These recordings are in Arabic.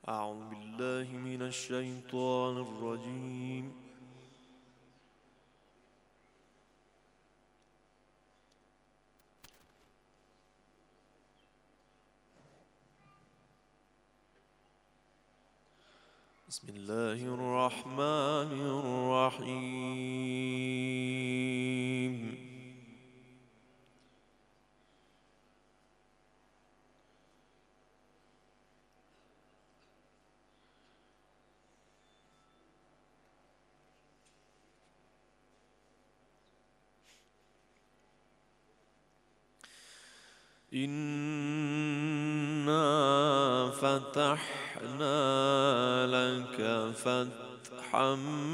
أعوذ بالله من الشيطان الرجيم. بسم الله الرحمن الرحيم. إنا فتحنا لك فتحا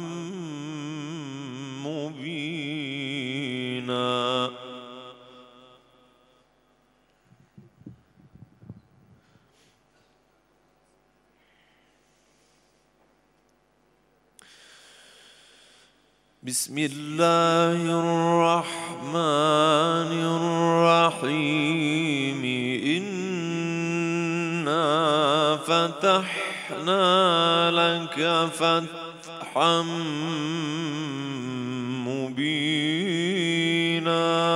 مبينا بسم الله الرحمن الرحيم. إنا فتحنا لك فتحا مبينا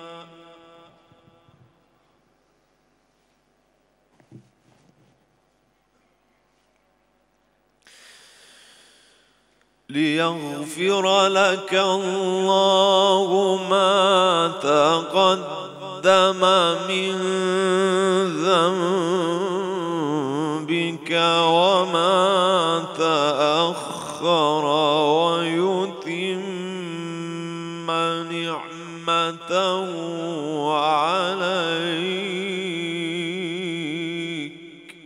ليغفر لك الله ما تقدم من ذنبك وما تأخر ويتم نعمته عليك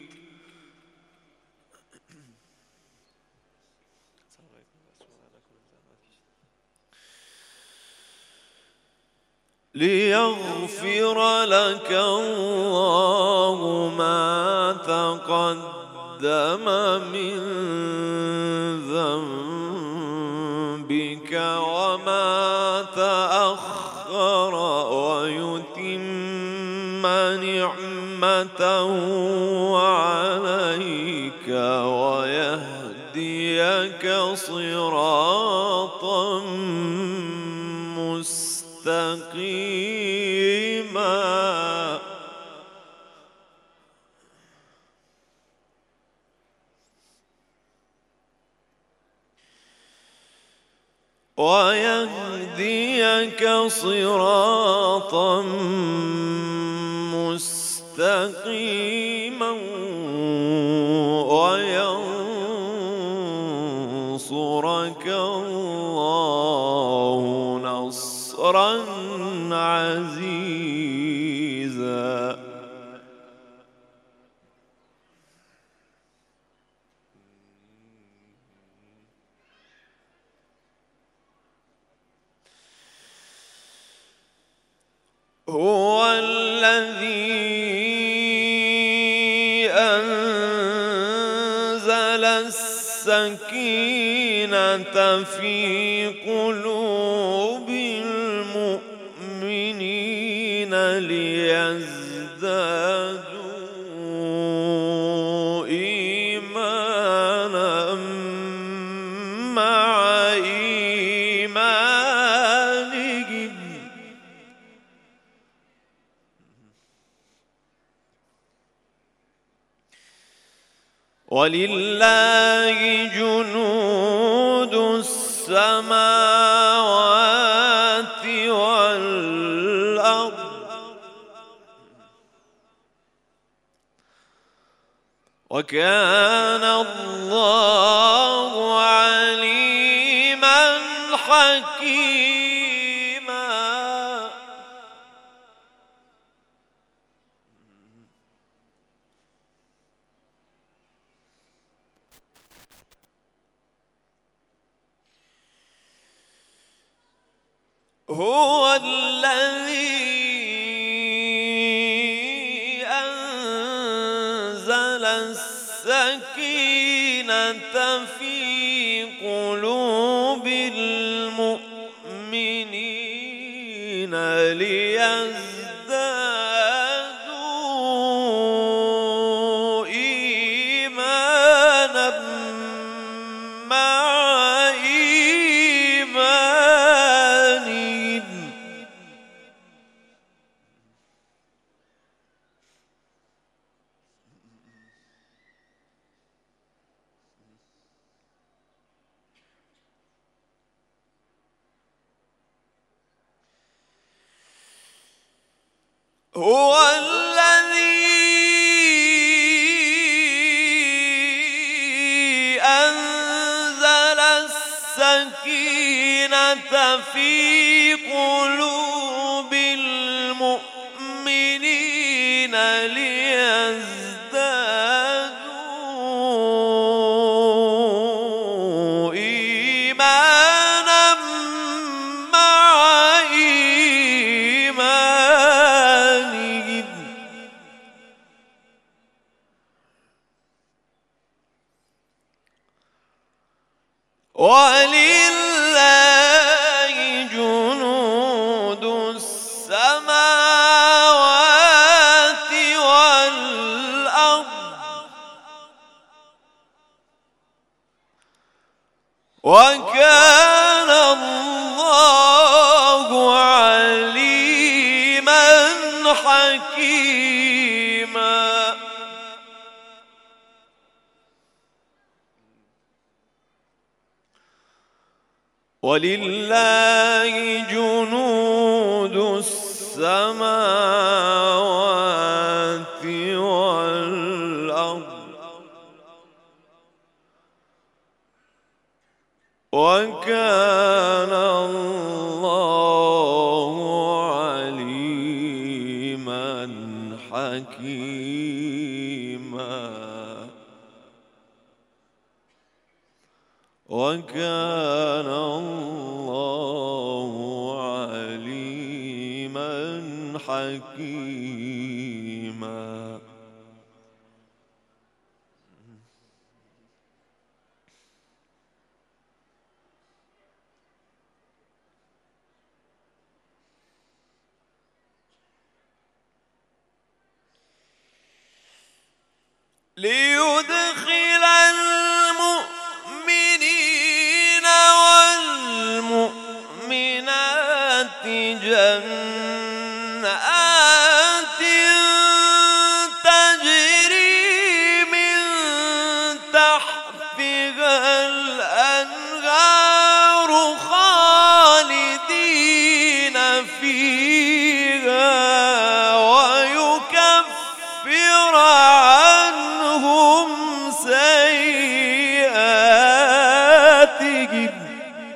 ليغفر لك الله ما تقدم من ذنبك وما تأخر ويتم نعمته عليك ويهديك صراطا مستقيما ويهديك صراطا مستقيما وينصرك الله نصرا عزيزا. هو الذي أنزل السكينة في قلوب المؤمنين ليزدادوا إيمانا مع إيمانهم ولله جنود السماوات والأرض وكان الله عليما حكيما. هو الذي أنزل السكينة في قلوب المؤمنين ليزدادوا إيمانا هو الذي أنزل السكينة في قلوب المؤمنين ليزدادوا إيمانا مع إيمانهم ولله جنود السماوات والأرض وكان الله عليما حكيما ولله جنود السماوات والأرض وكان الله عليما حكيما وكان الله عليما حكيما ليدخل المؤمنين والمؤمنات جنات تجري من تحتها الأنهار خالدين فيها ويكفر عنهم سيئاتهم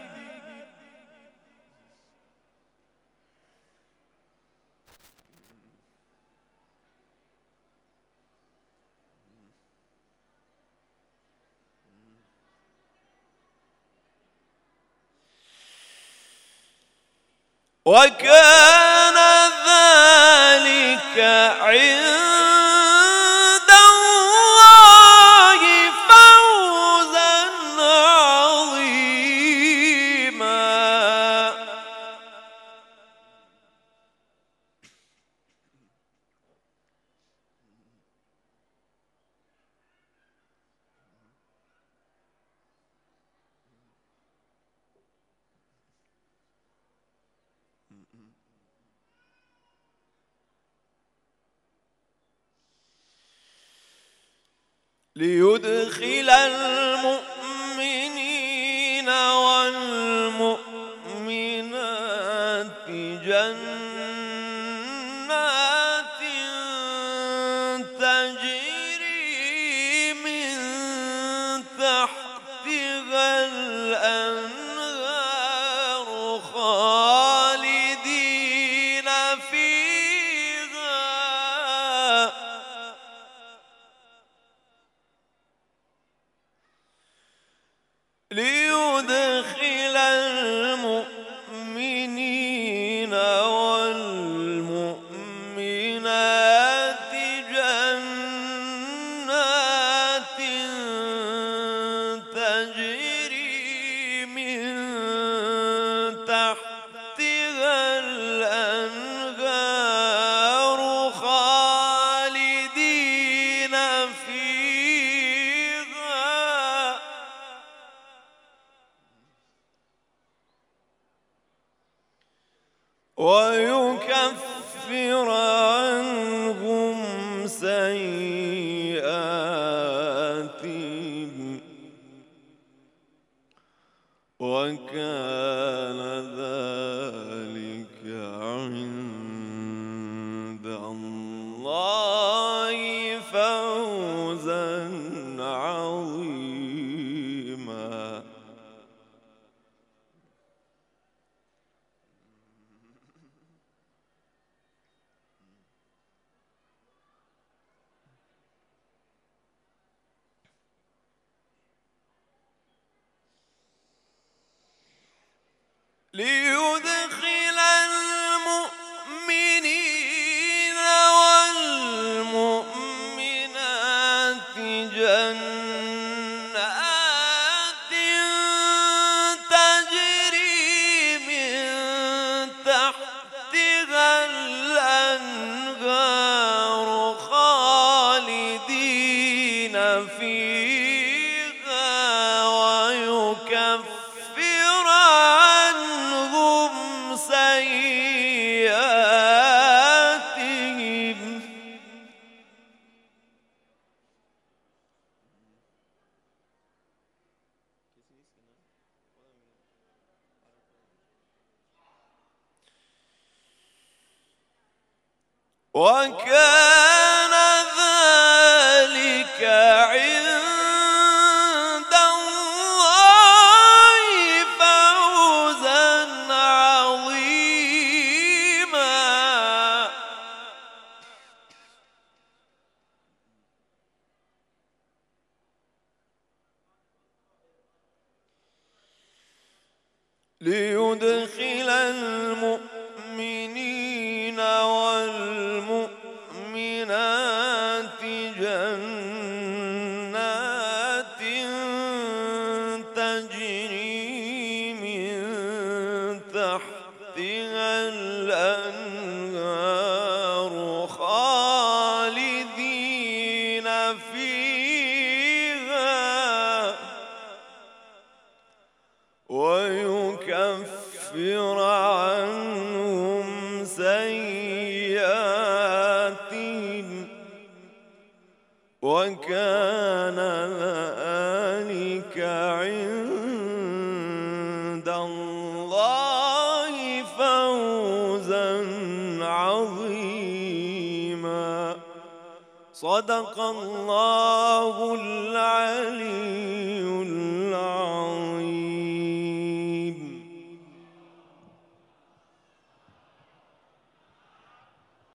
وكان ذلك عند الله فوزا عظيما ليدخل المؤمنين والمؤمنات جنات تجري من تحتها الأنهار خالدين فيها ليدخل المؤمنين والمؤمنات جنات تجري من تحتها الأنهار خالدين فيها ويكفر عنهم سيئاتهم وكان ذلك عند الله عظيما. ليدخل المؤمنين والمؤمنات جنات تجري من تحتها الأنهار خالدين فيها ويكفر عنهم سيئاتهم وكان ذلك عند الله فوزا عظيما. ليدخل المؤمنين والمؤمنات جنات تجري من تحتها الأنهار خالدين فيها ويكفر عنهم سيئاتهم وكان ذلك عند الله فوزا عظيما. صدق الله